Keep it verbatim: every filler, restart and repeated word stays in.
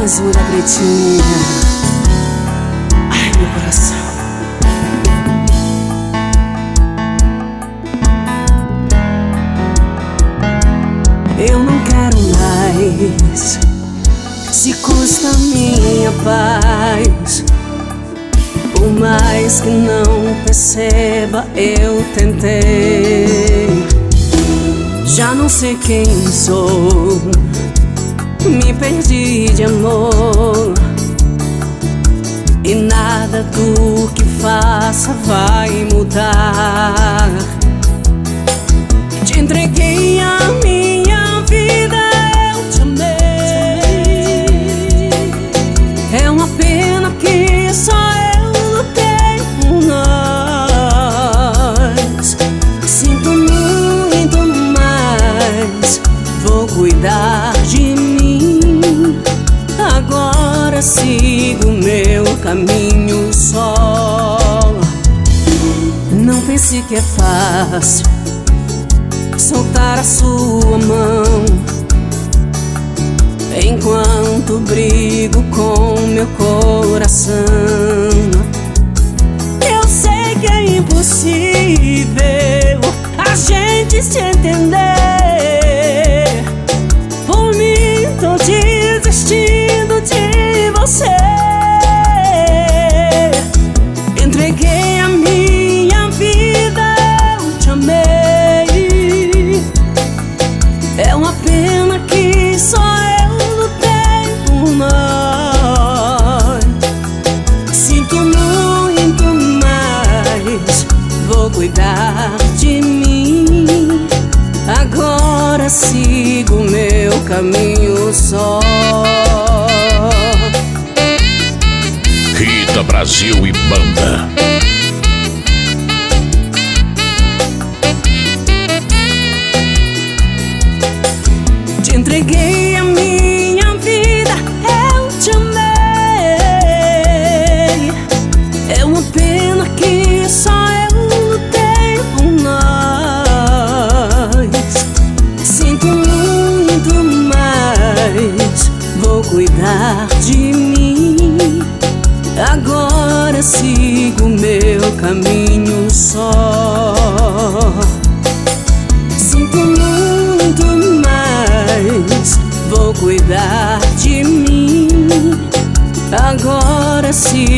travessura pretinha. Ai, meu coração. Eu não quero mais, se custa minha paz. Por mais que não perceba, eu tentei. Já não sei quem sou, me perdi de amor, e nada do que faça vai mudar. Te entreguei a minha vida, eu te amei. É uma pena que só eu lutei por nós. Sinto muito, mas vou cuidar de mim. Agora sigo meu caminho só. Não pense que é fácil soltar a sua mão enquanto brigo com meu coração. Eu sei que é impossível a gente se entender. Por mim tô desistindo de você. Entreguei a minha vida, eu te amei. É uma pena que só eu lutei por nós. Sinto muito, mas vou cuidar de mim. Agora sigo meu caminho só. Rita Brasil e Banda. Te entreguei a minha vida, eu te amei. É uma pena que só eu lutei por nós. Sinto muito, mas vou cuidar de mim. Agora sigo meu caminho só. Sinto muito, mas vou cuidar de mim. Agora sigo